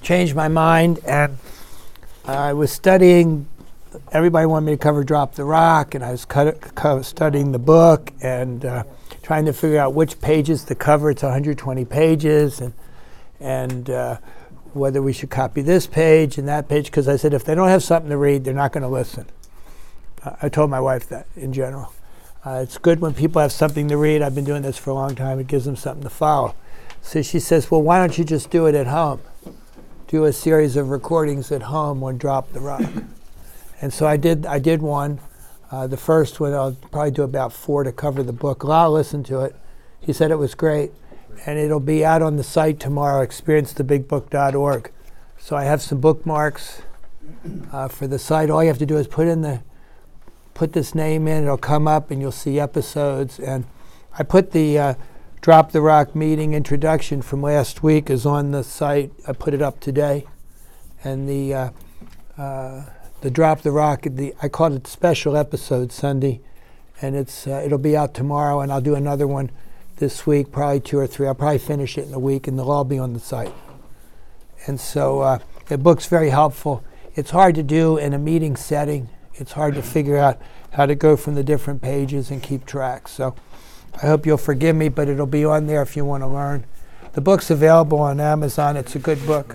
changed my mind, and I was studying. Everybody wanted me to cover Drop the Rock, and I was studying the book and trying to figure out which pages to cover. It's 120 pages, and whether we should copy this page and that page, because I said if they don't have something to read, they're not going to listen. I told my wife that in general. It's good when people have something to read. I've been doing this for a long time. It gives them something to follow. So she says, well, why don't you just do it at home? Do a series of recordings at home on Drop the Rock. And so I did one. The first one, I'll probably do about 4 to cover the book. Lyle listened to it. He said it was great. And it'll be out on the site tomorrow, experiencethebigbook.org. So I have some bookmarks for the site. All you have to do is put this name in. It'll come up, and you'll see episodes. And I put the Drop the Rock meeting introduction from last week is on the site. I put it up today. And the Drop the Rock, I called it special episode Sunday, and it'll be out tomorrow, and I'll do another one this week, probably 2 or 3. I'll probably finish it in a week, and they'll all be on the site. And so the book's very helpful. It's hard to do in a meeting setting. It's hard to figure out how to go from the different pages and keep track. So I hope you'll forgive me, but it'll be on there if you want to learn. The book's available on Amazon. It's a good book.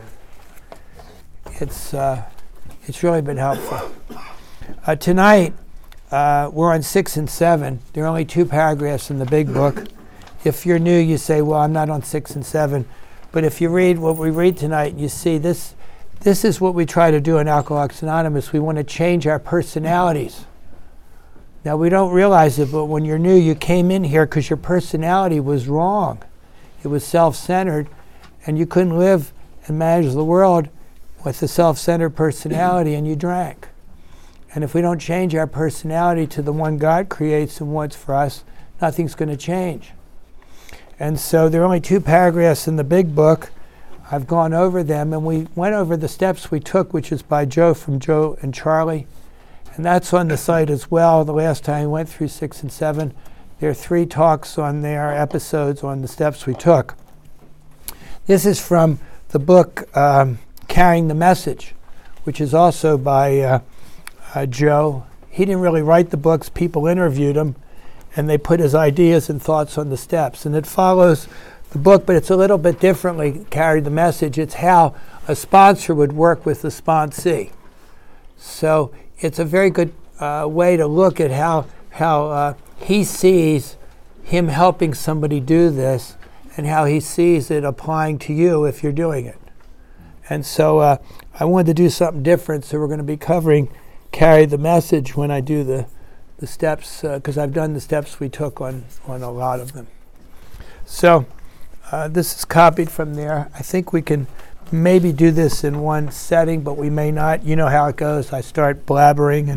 It's really been helpful. Tonight, we're on 6 and 7. There are only 2 paragraphs in the big book. If you're new, you say, well, I'm not on 6 and 7. But if you read what we read tonight, you see this is what we try to do in Alcoholics Anonymous. We want to change our personalities. Now, we don't realize it, but when you're new, you came in here because your personality was wrong. It was self-centered, and you couldn't live and manage the world with a self-centered personality, and you drank. And if we don't change our personality to the one God creates and wants for us, nothing's going to change. And so there are only 2 paragraphs in the big book. I've gone over them, and we went over the steps we took, which is by Joe from Joe and Charlie. And that's on the site as well. The last time we went through 6 and 7, there are 3 talks on there, episodes on the steps we took. This is from the book Carrying the Message, which is also by Joe. He didn't really write the books. People interviewed him, and they put his ideas and thoughts on the steps. And it follows the book, but it's a little bit differently, Carry the Message. It's how a sponsor would work with the sponsee. So it's a very good way to look at how he sees him helping somebody do this and how he sees it applying to you if you're doing it. And so I wanted to do something different, so we're going to be covering Carry the Message when I do the steps, because I've done the steps we took on a lot of them. So this is copied from there. I think we can maybe do this in one setting, but we may not. You know how it goes. I start blabbering,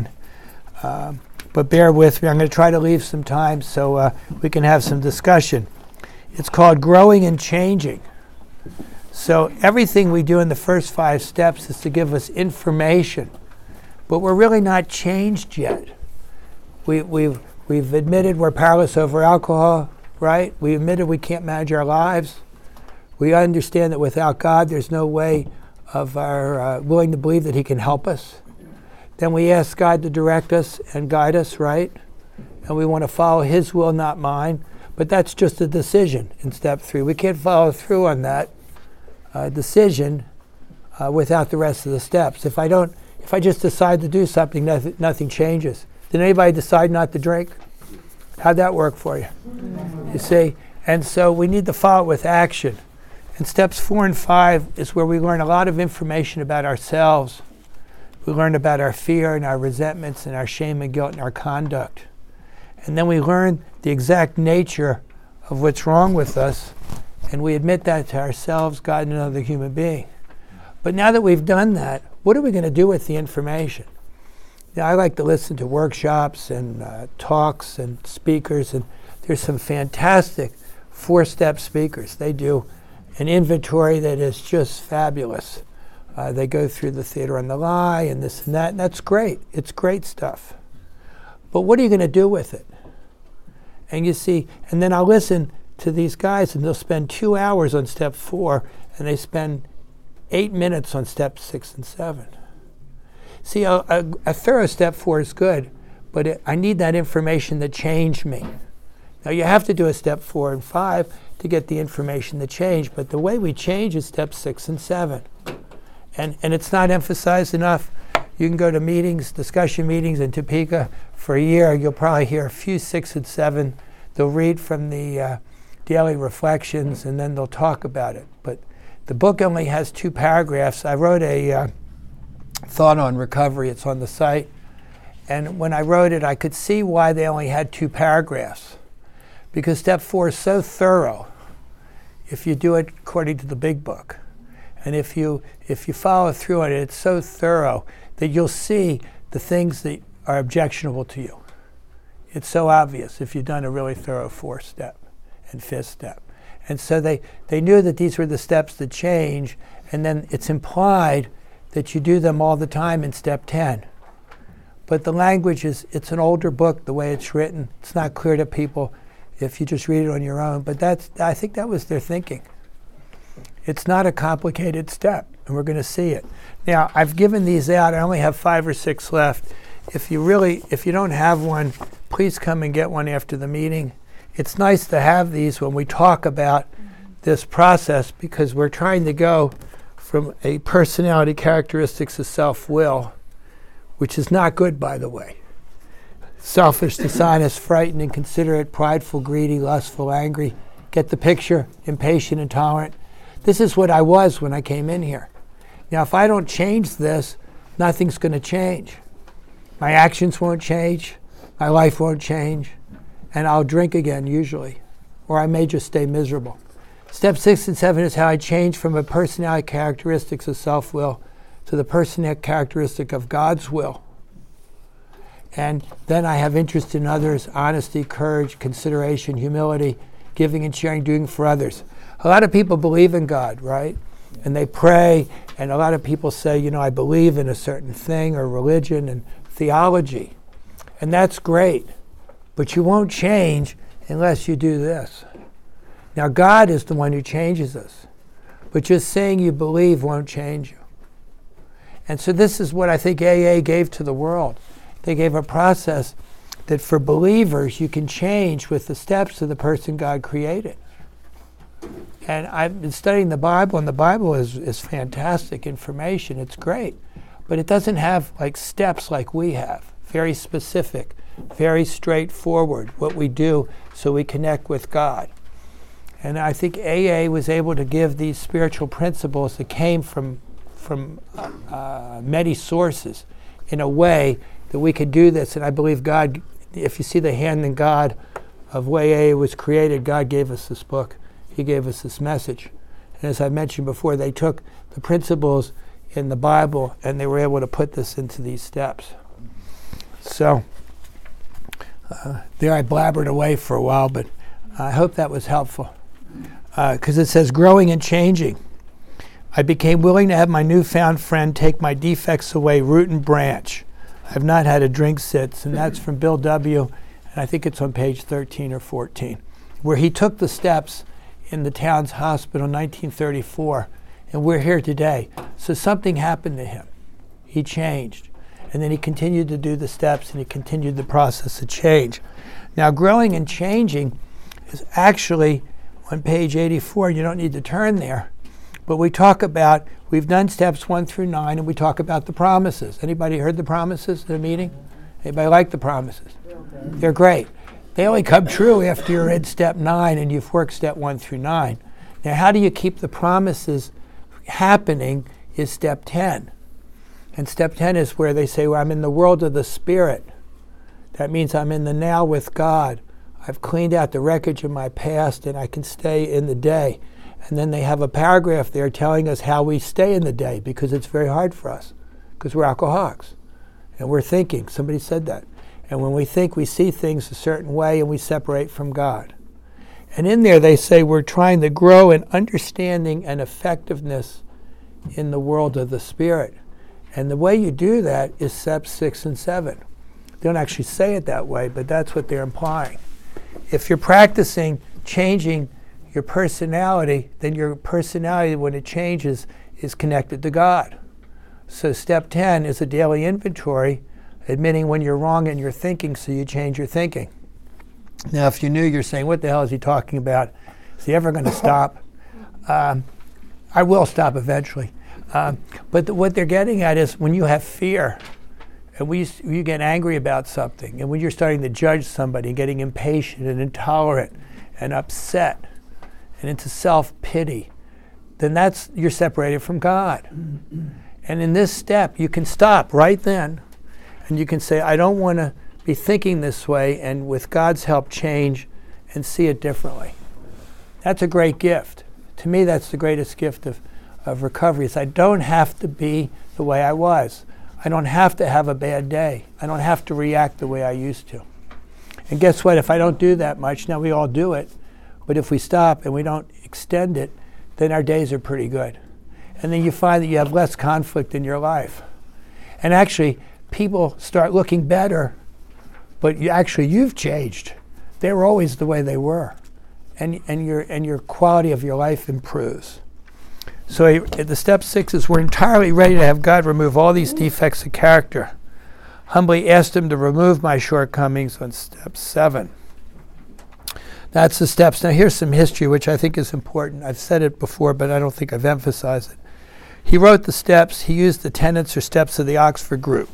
but bear with me. I'm going to try to leave some time so we can have some discussion. It's called Growing and Changing. So everything we do in the first 5 steps is to give us information, but we're really not changed yet. We've admitted we're powerless over alcohol, right? We admitted we can't manage our lives. We understand that without God, there's no way of our willing to believe that He can help us. Then we ask God to direct us and guide us, right? And we want to follow His will, not mine. But that's just a decision in step 3. We can't follow through on that decision without the rest of the steps. If I just decide to do something, nothing changes. Did anybody decide not to drink? How'd that work for you? You see? And so we need to follow it with action. And steps 4 and 5 is where we learn a lot of information about ourselves. We learn about our fear and our resentments and our shame and guilt and our conduct. And then we learn the exact nature of what's wrong with us, and we admit that to ourselves, God, and another human being. But now that we've done that, what are we going to do with the information? Now, I like to listen to workshops and talks and speakers, and there's some fantastic 4-step speakers. They do an inventory that is just fabulous. They go through the theater on the lie and this and that, and that's great. It's great stuff. But what are you going to do with it? And you see, and then I'll listen to these guys, and they'll spend 2 hours on step 4, and they spend 8 minutes on step 6 and 7. See, a thorough step 4 is good, but I need that information that changed me. Now, you have to do a step 4 and 5 to get the information to change, but the way we change is step 6 and 7. And it's not emphasized enough. You can go to meetings, discussion meetings in Topeka for a year. You'll probably hear a few 6 and 7. They'll read from the daily reflections, and then they'll talk about it. But the book only has 2 paragraphs. I wrote a thought on recovery. It's on the site. And when I wrote it, I could see why they only had 2 paragraphs. Because step 4 is so thorough if you do it according to the big book. And if you follow through on it, it's so thorough that you'll see the things that are objectionable to you. It's so obvious if you've done a really thorough 4th step and 5th step. And so they knew that these were the steps that change, and then it's implied that you do them all the time in step 10. But the language it's an older book, the way it's written. It's not clear to people if you just read it on your own, but I think that was their thinking. It's not a complicated step, and we're going to see it. Now, I've given these out. I only have 5 or 6 left. If you don't have one, please come and get one after the meeting. It's nice to have these when we talk about this process, because we're trying to go from a personality characteristics of self-will, which is not good, by the way. Selfish, dishonest, frightened, inconsiderate, prideful, greedy, lustful, angry. Get the picture? Impatient, intolerant. This is what I was when I came in here. Now, if I don't change this, nothing's going to change. My actions won't change. My life won't change. And I'll drink again, usually. Or I may just stay miserable. Step 6 and 7 is how I change from a personality characteristics of self-will to the personality characteristic of God's will. And then I have interest in others, honesty, courage, consideration, humility, giving and sharing, doing for others. A lot of people believe in God, right? And they pray, and a lot of people say, I believe in a certain thing or religion and theology. And that's great. But you won't change unless you do this. Now, God is the one who changes us. But just saying you believe won't change you. And so this is what I think AA gave to the world. They gave a process that for believers you can change with the steps of the person God created. And I've been studying the Bible, and the Bible is fantastic information. It's great. But it doesn't have steps like we have. Very specific, very straightforward, what we do so we connect with God. And I think AA was able to give these spiritual principles that came from many sources in a way that we could do this. And I believe God, if you see the hand in God of way AA was created, God gave us this book. He gave us this message. And as I mentioned before, they took the principles in the Bible and they were able to put this into these steps. So there I blabbered away for a while, but I hope that was helpful. Because it says, growing and changing. I became willing to have my newfound friend take my defects away, root and branch. I've not had a drink since, and that's from Bill W., and I think it's on page 13 or 14, where he took the steps in the town's hospital in 1934, and we're here today. So something happened to him. He changed. And then he continued to do the steps, and he continued the process of change. Now, growing and changing is actually on page 84. You don't need to turn there. But we talk about, we've done steps 1 through 9, and we talk about the promises. Anybody heard the promises in the meeting? Anybody like the promises? They're great. They only come true after you're in step 9 and you've worked step 1 through 9. Now, how do you keep the promises happening is step 10. And step 10 is where they say, well, I'm in the world of the Spirit. That means I'm in the now with God. I've cleaned out the wreckage of my past, and I can stay in the day. And then they have a paragraph there telling us how we stay in the day, because it's very hard for us, because we're alcoholics. And we're thinking. Somebody said that. And when we think, we see things a certain way, and we separate from God. And in there they say we're trying to grow in understanding and effectiveness in the world of the Spirit. And the way you do that is steps 6 and 7. They don't actually say it that way, but that's what they're implying. If you're practicing changing your personality, then your personality, when it changes, is connected to God. So step 10 is a daily inventory, admitting when you're wrong in your thinking so you change your thinking. Now, if you're new, you're saying, what the hell is he talking about? Is he ever going to stop? I will stop eventually. But what they're getting at is when you have fear, and you get angry about something, and when you're starting to judge somebody, getting impatient and intolerant and upset and into self-pity, then you're separated from God. And in this step, you can stop right then, and you can say, I don't want to be thinking this way, and with God's help change and see it differently. That's a great gift. To me, that's the greatest gift of recovery, is I don't have to be the way I was. I don't have to have a bad day. I don't have to react the way I used to. And guess what? If I don't do that much, now we all do it, but if we stop and we don't extend it, then our days are pretty good. And then you find that you have less conflict in your life. And actually, people start looking better, but you've changed. They were always the way they were. And your quality of your life improves. So the step 6 is we're entirely ready to have God remove all these defects of character. Humbly asked him to remove my shortcomings on step 7. That's the steps. Now here's some history which I think is important. I've said it before, but I don't think I've emphasized it. He wrote the steps. He used the tenets or steps of the Oxford group.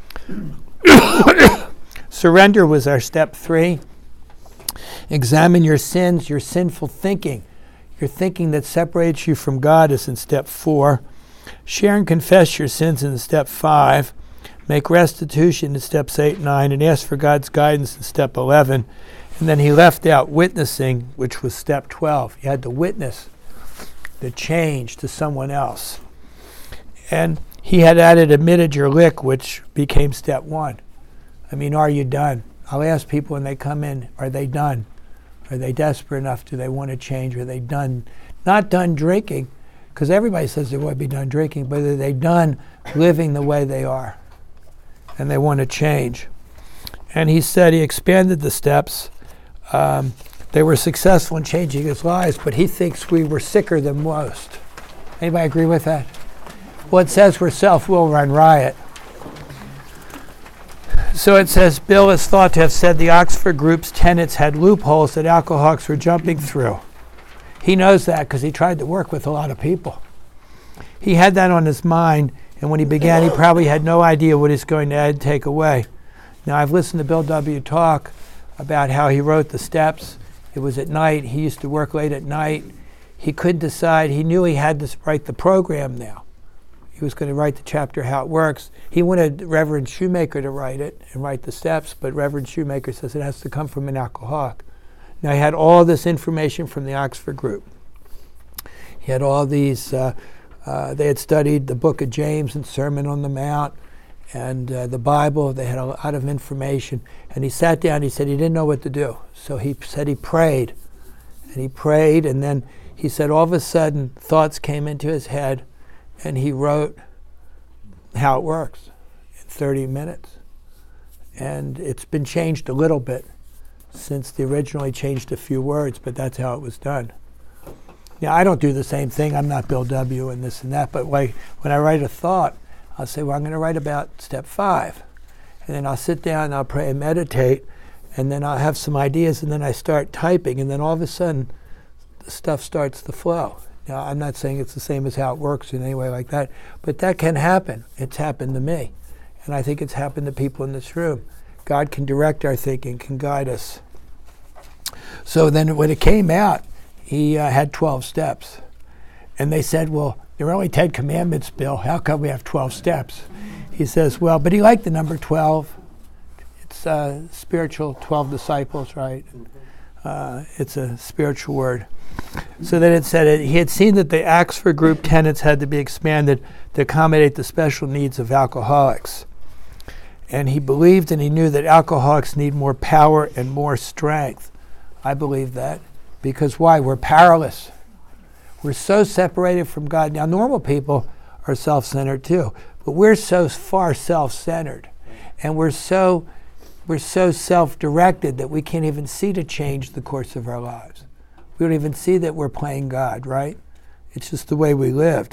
Surrender was our step 3. Examine your sins, your sinful thinking. Your thinking that separates you from God is in step 4. Share and confess your sins in step 5. Make restitution in steps 8 and 9, and ask for God's guidance in step 11. And then he left out witnessing, which was step 12. You had to witness the change to someone else. And he had added admitted your lick, which became step 1. I mean, are you done? I'll ask people when they come in, are they done? Are they desperate enough? Do they want to change? Are they done? Not done drinking, because everybody says they want to be done drinking, but are they done living the way they are? And they want to change. And he said he expanded the steps. They were successful in changing his lives, but he thinks we were sicker than most. Anybody agree with that? Well, it says we're self-will run riot. So it says, Bill is thought to have said the Oxford group's tenets had loopholes that alcoholics were jumping through. He knows that because he tried to work with a lot of people. He had that on his mind, and when he began, he probably had no idea what he's going to add and take away. Now, I've listened to Bill W. talk about how he wrote the steps. It was at night. He used to work late at night. He couldn't decide. He knew he had to write the program now. He was going to write the chapter, how it works. He wanted Reverend Shoemaker to write it and write the steps, but Reverend Shoemaker says it has to come from an alcoholic. Now, he had all this information from the Oxford group. He had all these, they had studied the book of James and Sermon on the Mount and the Bible. They had a lot of information. And he sat down, he said he didn't know what to do. So he said he prayed. And he prayed, and then he said all of a sudden thoughts came into his head, and he wrote how it works in 30 minutes. And it's been changed a little bit since they originally changed a few words, but that's how it was done. Now, I don't do the same thing. I'm not Bill W. and this and that, but like when I write a thought, I'll say, well, I'm going to write about step 5. And then I'll sit down and I'll pray and meditate, and then I'll have some ideas, and then I start typing, and then all of a sudden the stuff starts to flow. Now, I'm not saying it's the same as how it works in any way like that, but that can happen. It's happened to me, and I think it's happened to people in this room. God can direct our thinking, can guide us. So then when it came out, he had 12 steps. And they said, well, there are only 10 commandments, Bill. How come we have 12 steps? He says, well, but he liked the number 12. It's spiritual, 12 disciples, right? It's a spiritual word. So then it said he had seen that the Oxford group tenets had to be expanded to accommodate the special needs of alcoholics. And he believed and he knew that alcoholics need more power and more strength. I believe that. Because why? We're powerless. We're so separated from God. Now, normal people are self-centered too, but we're so far self-centered. And we're so self-directed that we can't even see to change the course of our lives. We don't even see that we're playing God, right? It's just the way we lived.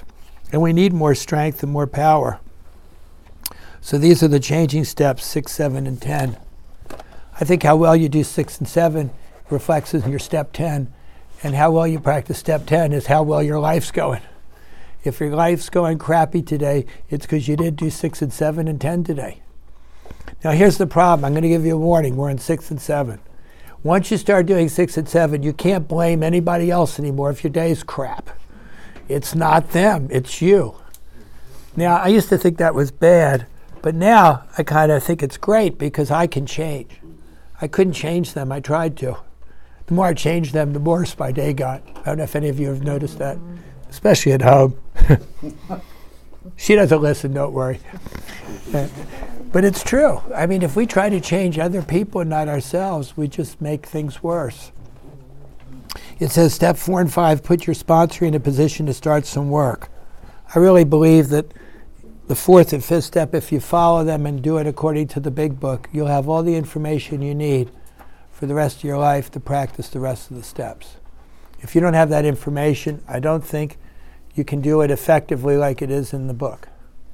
And we need more strength and more power. So these are the changing steps, 6, 7, and 10. I think how well you do 6 and 7 reflects in your step 10. And how well you practice step 10 is how well your life's going. If your life's going crappy today, it's because you didn't do 6 and 7 and 10 today. Now here's the problem. I'm going to give you a warning. We're in 6 and 7. Once you start doing 6 and 7, you can't blame anybody else anymore if your day's crap. It's not them, it's you. Now, I used to think that was bad, but now I kind of think it's great because I can change. I couldn't change them, I tried to. The more I changed them, the worse my day got. I don't know if any of you have noticed that, especially at home. She doesn't listen, don't worry. But it's true. I mean, if we try to change other people and not ourselves, we just make things worse. It says step 4 and 5, put your sponsor in a position to start some work. I really believe that the 4th and 5th step, if you follow them and do it according to the big book, you'll have all the information you need for the rest of your life to practice the rest of the steps. If you don't have that information, I don't think you can do it effectively like it is in the book.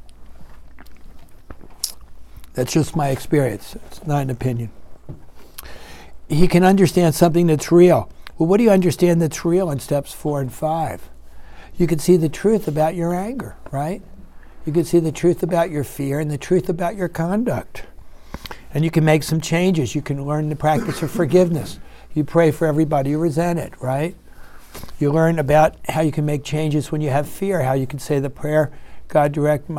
That's just my experience. It's not an opinion. He can understand something that's real. Well, what do you understand that's real in steps 4 and 5? You can see the truth about your anger, right? You can see the truth about your fear and the truth about your conduct. And you can make some changes. You can learn the practice of forgiveness. You pray for everybody you resent it, right? You learn about how you can make changes when you have fear, how you can say the prayer, God,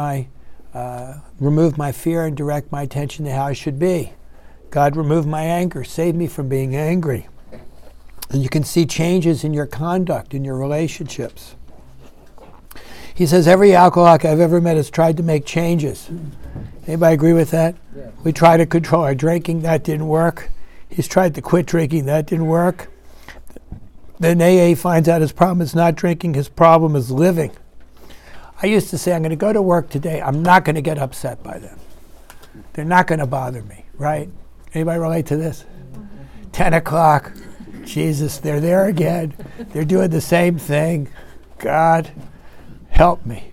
remove my fear and direct my attention to how I should be. God, remove my anger. Save me from being angry. And you can see changes in your conduct, in your relationships. He says every alcoholic I've ever met has tried to make changes. Anybody agree with that? Yeah. We try to control our drinking. That didn't work. He's tried to quit drinking. That didn't work. Then AA finds out his problem is not drinking. His problem is living. I used to say, I'm going to go to work today. I'm not going to get upset by them. They're not going to bother me, right? Anybody relate to this? 10 o'clock. Jesus, they're there again. They're doing the same thing. God, help me.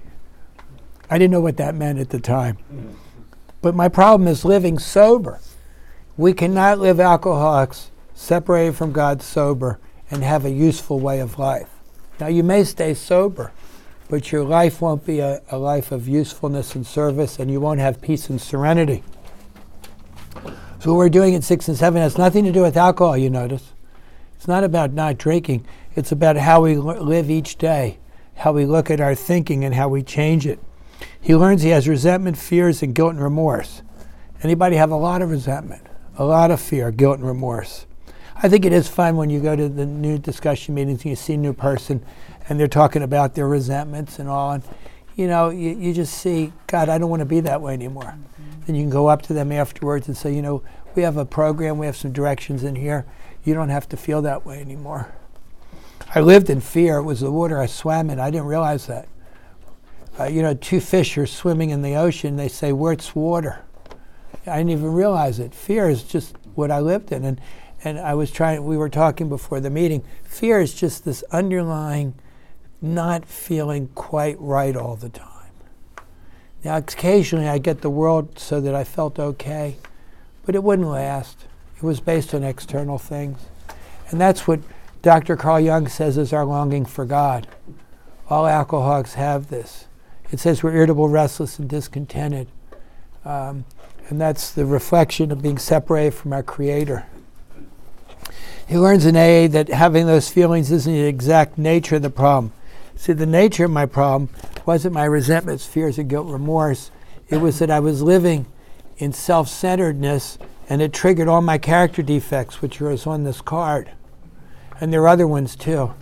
I didn't know what that meant at the time. But my problem is living sober. We cannot live alcoholics separated from God sober and have a useful way of life. Now, you may stay sober, but your life won't be a life of usefulness and service, and you won't have peace and serenity. So what we're doing in 6 and 7 has nothing to do with alcohol, you notice. It's not about not drinking. It's about how we live each day, how we look at our thinking and how we change it. He learns he has resentment, fears, and guilt and remorse. Anybody have a lot of resentment, a lot of fear, guilt, and remorse? I think it is fun when you go to the new discussion meetings and you see a new person and they're talking about their resentments and all. And, you know, you just see, God, I don't want to be that way anymore. Then you can go up to them afterwards and say, you know, we have a program, we have some directions in here. You don't have to feel that way anymore. I lived in fear. It was the water I swam in. I didn't realize that. You know, 2 fish are swimming in the ocean. They say, where's water? I didn't even realize it. Fear is just what I lived in. And we were talking before the meeting, fear is just this underlying not feeling quite right all the time. Now, occasionally I get the world so that I felt okay, but it wouldn't last. It was based on external things. And that's what Dr. Carl Jung says is our longing for God. All alcoholics have this. It says we're irritable, restless, and discontented. And that's the reflection of being separated from our Creator. He learns in AA that having those feelings isn't the exact nature of the problem. See, the nature of my problem wasn't my resentments, fears, and guilt, remorse. It was that I was living in self-centeredness, and it triggered all my character defects, which was on this card. And there are other ones too.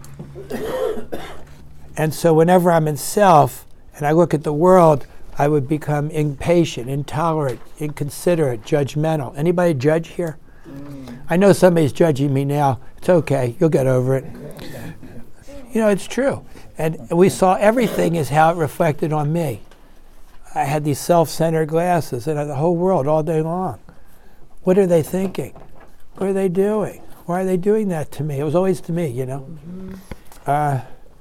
And so whenever I'm in self and I look at the world, I would become impatient, intolerant, inconsiderate, judgmental. Anybody judge here? I know somebody's judging me now. It's okay. You'll get over it. You know, it's true. And we saw everything as how it reflected on me. I had these self-centered glasses and the whole world all day long. What are they thinking? What are they doing? Why are they doing that to me? It was always to me, you know.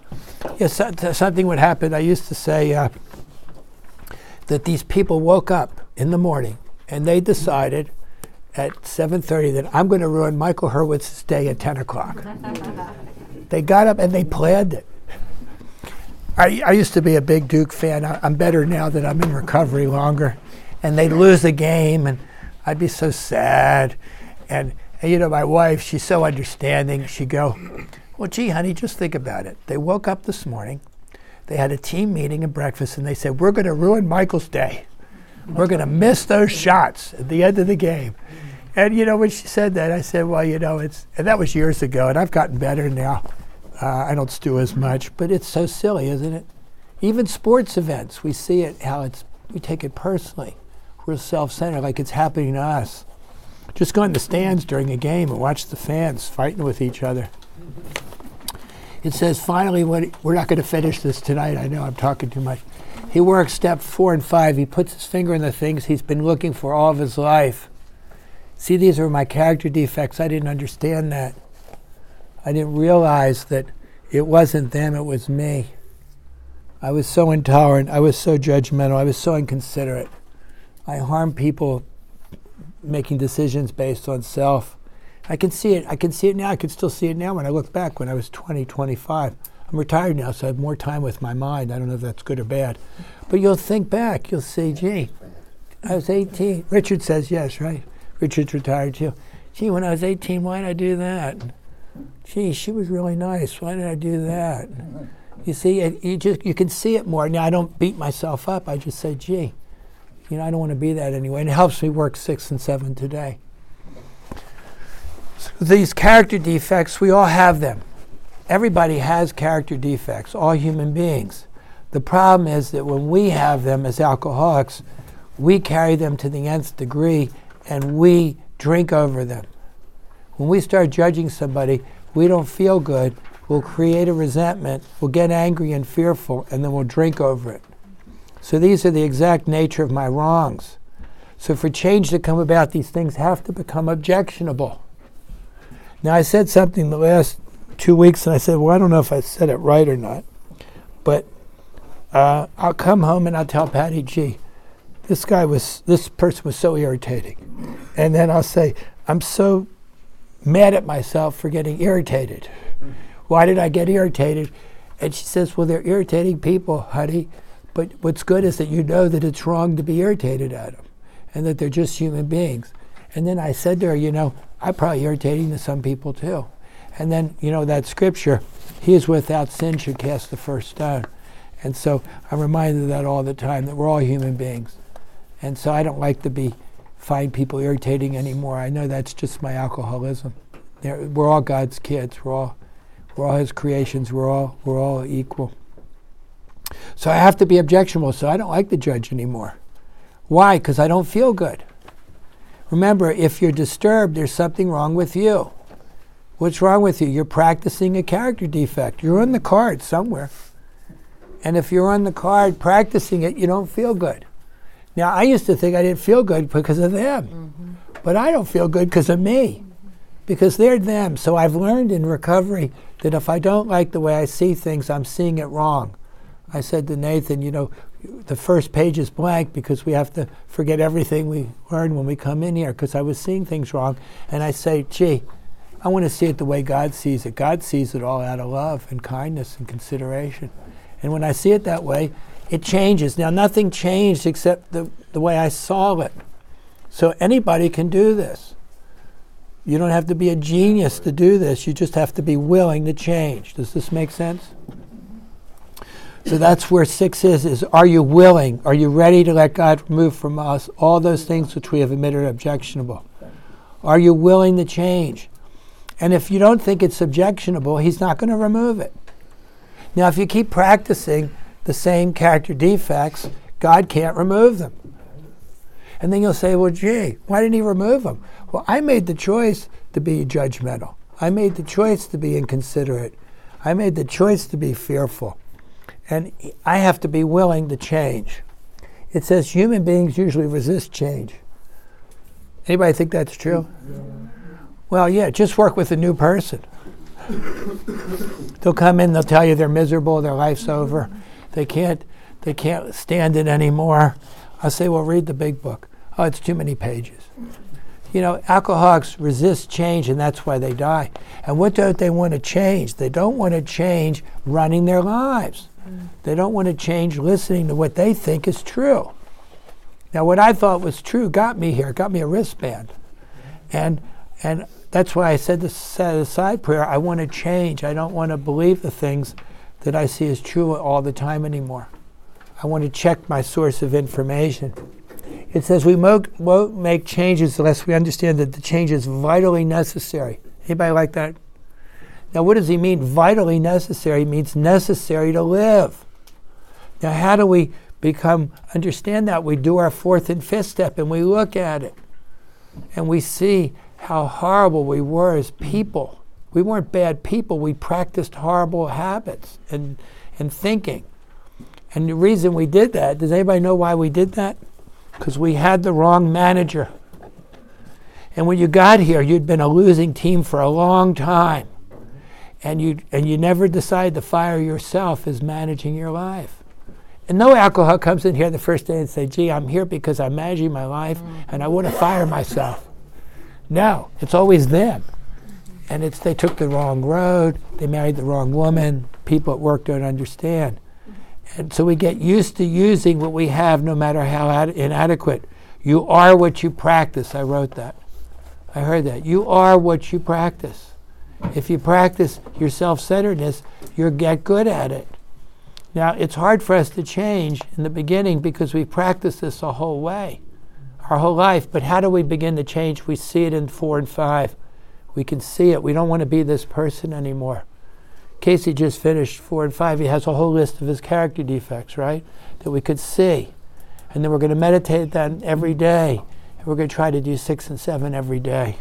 Yes, something would happen. I used to say that these people woke up in the morning and they decided at 7:30 that I'm going to ruin Michael Hurwitz's day at 10 o'clock. They got up and they planned it. I used to be a big Duke fan. I'm better now that I'm in recovery longer. And they'd lose a game, and I'd be so sad. And you know, my wife, she's so understanding. She'd go, well, gee, honey, just think about it. They woke up this morning. They had a team meeting and breakfast, and they said, we're going to ruin Michael's day. We're going to miss those shots at the end of the game. And, you know, when she said that, I said, well, you know, and that was years ago, and I've gotten better now. I don't stew as much, but it's so silly, isn't it? Even sports events, we see it, how we take it personally. We're self-centered, like it's happening to us. Just go in the stands during a game and watch the fans fighting with each other. It says, finally, we're not going to finish this tonight. I know I'm talking too much. He works step 4 and 5. He puts his finger in the things he's been looking for all of his life. See, these are my character defects. I didn't understand that. I didn't realize that it wasn't them, it was me. I was so intolerant. I was so judgmental. I was so inconsiderate. I harmed people making decisions based on self. I can see it. I can see it now. I can still see it now when I look back when I was 20, 25. I'm retired now, so I have more time with my mind. I don't know if that's good or bad. But you'll think back. You'll say, gee, I was 18. Richard says yes, right? Richard's retired too. Gee, when I was 18, why did I do that? Gee, she was really nice. Why did I do that? You see, you can see it more. Now, I don't beat myself up. I just say, gee, you know, I don't want to be that anyway. And it helps me work 6 and 7 today. So these character defects, we all have them. Everybody has character defects, all human beings. The problem is that when we have them as alcoholics, we carry them to the nth degree and we drink over them. When we start judging somebody, we don't feel good. We'll create a resentment. We'll get angry and fearful, and then we'll drink over it. So these are the exact nature of my wrongs. So for change to come about, these things have to become objectionable. Now, I said something the last 2 weeks, and I said, well, I don't know if I said it right or not. But I'll come home and I'll tell Patty, gee, this person was so irritating. And then I'll say, I'm so mad at myself for getting irritated. Why did I get irritated? And she says, well, they're irritating people, honey. But what's good is that you know that it's wrong to be irritated at them and that they're just human beings. And then I said to her, you know, I'm probably irritating to some people too. And then, you know, that scripture, he is without sin should cast the first stone. And so I'm reminded of that all the time, that we're all human beings. And so I don't like to find people irritating anymore. I know that's just my alcoholism. We're all God's kids. We're all his creations. We're all equal. So I have to be objectionable, so I don't like to judge anymore. Why? Because I don't feel good. Remember, if you're disturbed, there's something wrong with you. What's wrong with you? You're practicing a character defect. You're on the card somewhere. And if you're on the card practicing it, you don't feel good. Now, I used to think I didn't feel good because of them. Mm-hmm. But I don't feel good because of me. Because they're them. So I've learned in recovery that if I don't like the way I see things, I'm seeing it wrong. I said to Nathan, you know, the first page is blank because we have to forget everything we learned when we come in here, because I was seeing things wrong. And I say, gee, I want to see it the way God sees it. God sees it all out of love and kindness and consideration. And when I see it that way, it changes. Now, nothing changed except the way I saw it. So anybody can do this. You don't have to be a genius to do this. You just have to be willing to change. Does this make sense? So that's where 6 is are you willing? Are you ready to let God remove from us all those things which we have admitted are objectionable? Are you willing to change? And if you don't think it's objectionable, he's not going to remove it. Now, if you keep practicing the same character defects, God can't remove them. And then you'll say, well, gee, why didn't he remove them? Well, I made the choice to be judgmental. I made the choice to be inconsiderate. I made the choice to be fearful. And I have to be willing to change. It says human beings usually resist change. Anybody think that's true? Yeah. Well, yeah, just work with a new person. They'll come in, they'll tell you they're miserable, their life's over. They can't stand it anymore. I'll say, well, read the big book. Oh, it's too many pages. You know, alcoholics resist change, and that's why they die. And what don't they want to change? They don't want to change running their lives. They don't want to change listening to what they think is true. Now, what I thought was true got me here, got me a wristband. And that's why I said the set aside prayer. I want to change. I don't want to believe the things that I see as true all the time anymore. I want to check my source of information. It says we won't make changes unless we understand that the change is vitally necessary. Anybody like that? Now, what does he mean, vitally necessary? It means necessary to live. Now, how do we understand that? We do our fourth and fifth step, and we look at it, and we see how horrible we were as people. We weren't bad people. We practiced horrible habits and thinking. And the reason we did that, does anybody know why we did that? Because we had the wrong manager. And when you got here, you'd been a losing team for a long time. And you never decided to fire yourself as managing your life. And no alcoholic comes in here the first day and say, gee, I'm here because I'm managing my life and I want to fire myself. No, it's always them. And they took the wrong road, they married the wrong woman, people at work don't understand. And so we get used to using what we have no matter how inadequate. You are what you practice. I wrote that. I heard that. You are what you practice. If you practice your self-centeredness, you'll get good at it. Now, it's hard for us to change in the beginning because we practiced this our whole life. But how do we begin to change? We see it in 4 and 5. We can see it. We don't want to be this person anymore. Casey just finished 4 and 5. He has a whole list of his character defects, right? That we could see. And then we're going to meditate that every day. And we're going to try to do 6 and 7 every day.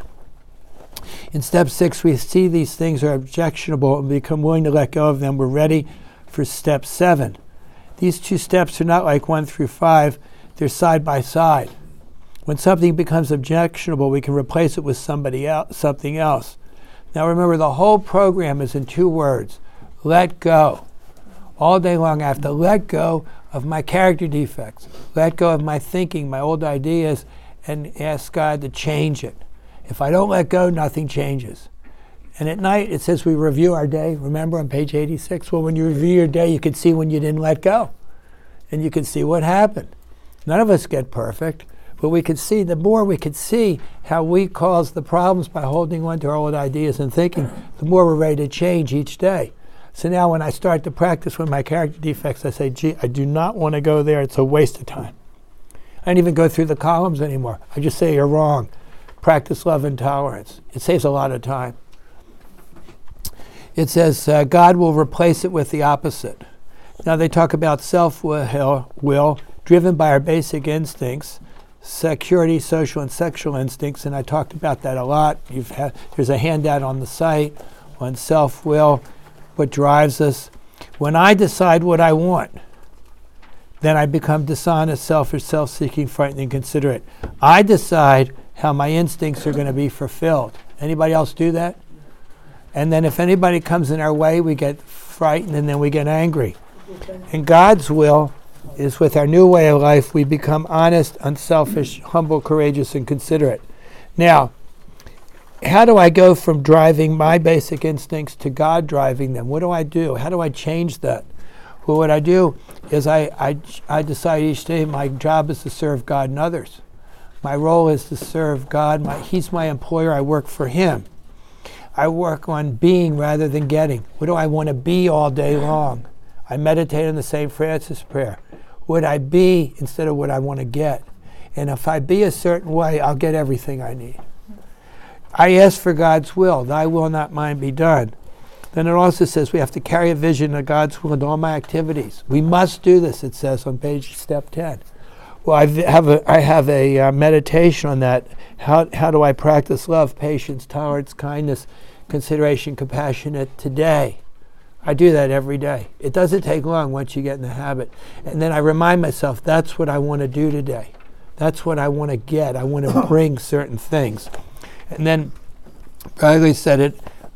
In step 6, we see these things are objectionable and become willing to let go of them. We're ready for step 7. These 2 steps are not like 1 through 5. They're side by side. When something becomes objectionable, we can replace it with something else. Now remember, the whole program is in 2 words. Let go. All day long I have to let go of my character defects. Let go of my thinking, my old ideas, and ask God to change it. If I don't let go, nothing changes. And at night it says we review our day. Remember on page 86? Well, when you review your day, you can see when you didn't let go. And you can see what happened. None of us get perfect. But we could see, the more we could see how we cause the problems by holding on to our old ideas and thinking, the more we're ready to change each day. So now when I start to practice with my character defects, I say, gee, I do not want to go there. It's a waste of time. I don't even go through the columns anymore. I just say you're wrong. Practice love and tolerance. It saves a lot of time. It says God will replace it with the opposite. Now they talk about self-will, driven by our basic instincts, security, social, and sexual instincts, and I talked about that a lot. There's a handout on the site on self-will, what drives us. When I decide what I want, then I become dishonest, selfish, self-seeking, frightened, and inconsiderate. I decide how my instincts are going to be fulfilled. Anybody else do that? And then if anybody comes in our way, we get frightened and then we get angry. And God's will is with our new way of life, we become honest, unselfish, humble, courageous, and considerate. Now, how do I go from driving my basic instincts to God driving them? What do I do? How do I change that? Well, what I do is I decide each day my job is to serve God and others. My role is to serve God. He's my employer. I work for Him. I work on being rather than getting. What do I want to be all day long? I meditate on the St. Francis prayer. Would I be instead of what I want to get? And if I be a certain way, I'll get everything I need. I ask for God's will. Thy will, not mine, be done. Then it also says we have to carry a vision of God's will into all my activities. We must do this, it says on page step 10. Well, I have a meditation on that. How do I practice love, patience, tolerance, kindness, consideration, compassion today? I do that every day. It doesn't take long once you get in the habit. And then I remind myself, that's what I want to do today. That's what I want to get. I want to bring certain things. And then Bradley said it,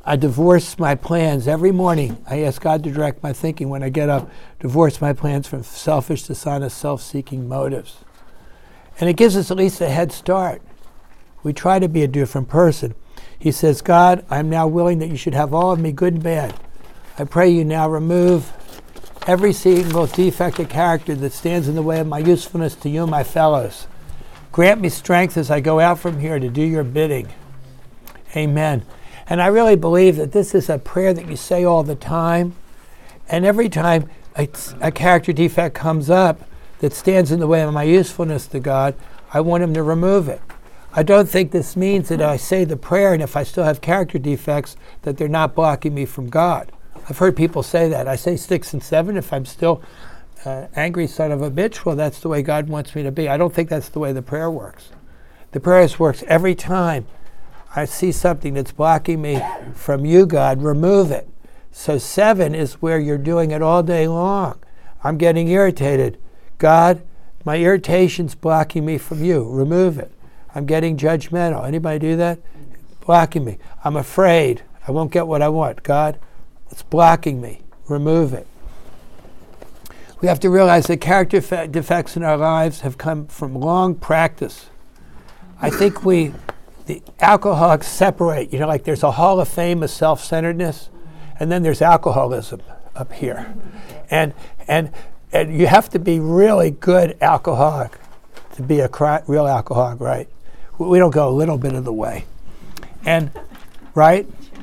I divorce my plans every morning. I ask God to direct my thinking when I get up, divorce my plans from selfish, dishonest, self-seeking motives. And it gives us at least a head start. We try to be a different person. He says, God, I'm now willing that you should have all of me, good and bad. I pray you now remove every single defect of character that stands in the way of my usefulness to you, my fellows. Grant me strength as I go out from here to do your bidding. Amen. And I really believe that this is a prayer that you say all the time. And every time a character defect comes up that stands in the way of my usefulness to God, I want him to remove it. I don't think this means that I say the prayer and if I still have character defects, that they're not blocking me from God. I've heard people say that. I say 6 and 7 if I'm still angry son of a bitch. Well, that's the way God wants me to be. I don't think that's the way the prayer works. The prayer works every time I see something that's blocking me from you, God, remove it. So 7 is where you're doing it all day long. I'm getting irritated. God, my irritation's blocking me from you. Remove it. I'm getting judgmental. Anybody do that? Blocking me. I'm afraid. I won't get what I want. God, it's blocking me. Remove it. We have to realize that character defects in our lives have come from long practice. I think the alcoholics separate. Like there's a hall of fame of self-centeredness, and then there's alcoholism up here. And you have to be really good alcoholic to be a real alcoholic, right? We don't go a little bit of the way. And, right?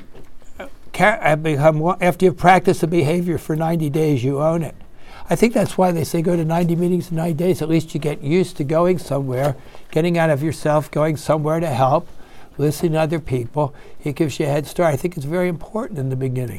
After you've practiced a behavior for 90 days, you own it. I think that's why they say go to 90 meetings in 90 days. At least you get used to going somewhere, getting out of yourself, going somewhere to help, listening to other people. It gives you a head start. I think it's very important in the beginning.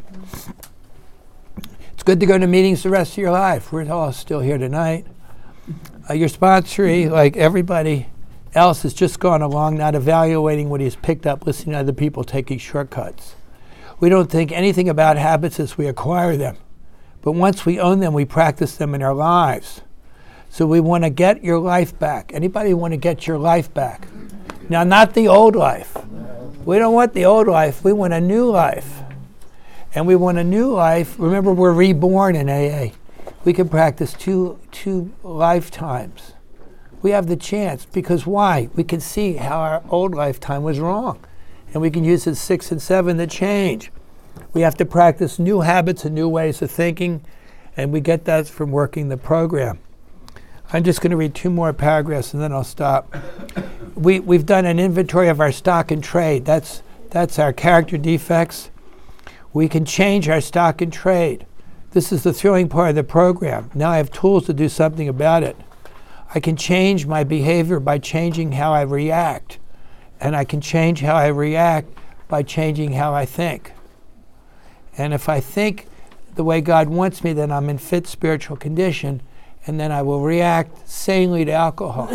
It's good to go to meetings the rest of your life. We're all still here tonight. Your sponsor, like everybody else, has just gone along, not evaluating what he's picked up, listening to other people, taking shortcuts. We don't think anything about habits as we acquire them. But once we own them, we practice them in our lives. So we want to get your life back. Anybody want to get your life back? Now, not the old life. We don't want the old life. We want a new life. And we want a new life. Remember, we're reborn in AA. We can practice two lifetimes. We have the chance, because why? We can see how our old lifetime was wrong. And we can use it 6 and 7 to change. We have to practice new habits and new ways of thinking, and we get that from working the program. I'm just going to read 2 more paragraphs and then I'll stop. We've done an inventory of our stock and trade. That's our character defects. We can change our stock and trade. This is the thrilling part of the program. Now I have tools to do something about it. I can change my behavior by changing how I react. And I can change how I react by changing how I think. And if I think the way God wants me, then I'm in fit spiritual condition, and then I will react sanely to alcohol.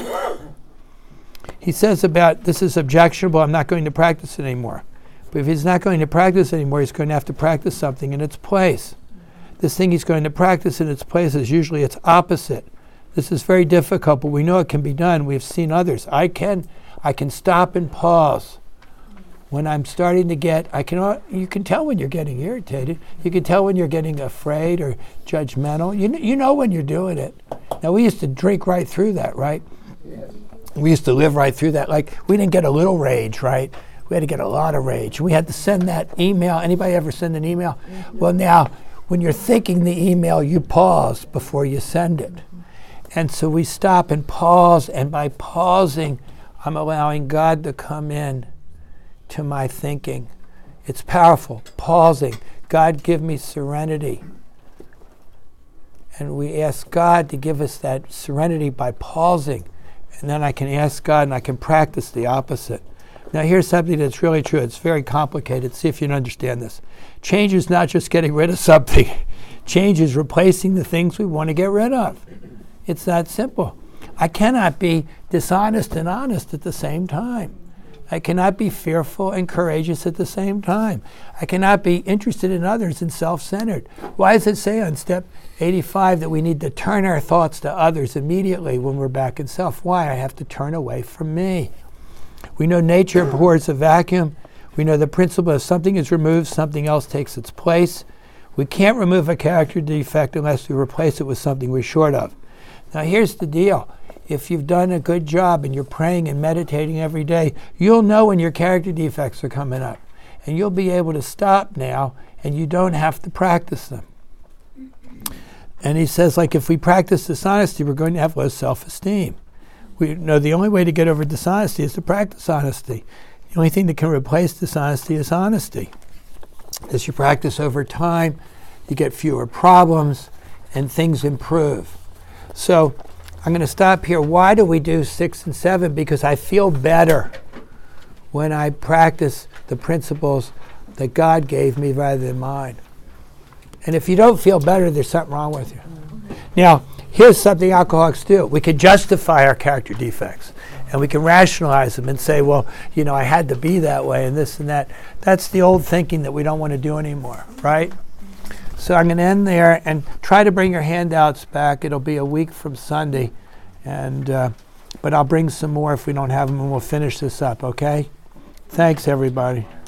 He says about, this is objectionable, I'm not going to practice it anymore. But if he's not going to practice anymore, he's going to have to practice something in its place. This thing he's going to practice in its place is usually its opposite. This is very difficult, but we know it can be done. We've seen others. I can stop and pause. When I'm starting to get, you can tell when you're getting irritated. You can tell when you're getting afraid or judgmental. You know when you're doing it. Now, we used to drink right through that, right? Yes. We used to live right through that. Like, we didn't get a little rage, right? We had to get a lot of rage. We had to send that email. Anybody ever send an email? Mm-hmm. Well, now, when you're thinking the email, you pause before you send it. And so we stop and pause, and by pausing, I'm allowing God to come in to my thinking. It's powerful. Pausing. God, give me serenity. And we ask God to give us that serenity by pausing. And then I can ask God and I can practice the opposite. Now here's something that's really true. It's very complicated. See if you can understand this. Change is not just getting rid of something. Change is replacing the things we want to get rid of. It's that simple. I cannot be dishonest and honest at the same time. I cannot be fearful and courageous at the same time. I cannot be interested in others and self-centered. Why does it say on step 85 that we need to turn our thoughts to others immediately when we're back in self? Why? I have to turn away from me. We know nature abhors a vacuum. We know the principle: if something is removed, something else takes its place. We can't remove a character defect unless we replace it with something we're short of. Now here's the deal. If you've done a good job and you're praying and meditating every day, you'll know when your character defects are coming up. And you'll be able to stop now, and you don't have to practice them. And he says, like, if we practice dishonesty, we're going to have low self-esteem. We know the only way to get over dishonesty is to practice honesty. The only thing that can replace dishonesty is honesty. As you practice over time, you get fewer problems, and things improve. So I'm going to stop here. Why do we do 6 and 7? Because I feel better when I practice the principles that God gave me rather than mine. And if you don't feel better, there's something wrong with you. Now, here's something alcoholics do. We can justify our character defects, and we can rationalize them and say, well, you know, I had to be that way and this and that. That's the old thinking that we don't want to do anymore, right? So I'm going to end there and try to bring your handouts back. It'll be a week from Sunday, and but I'll bring some more if we don't have them, and we'll finish this up, okay? Thanks, everybody.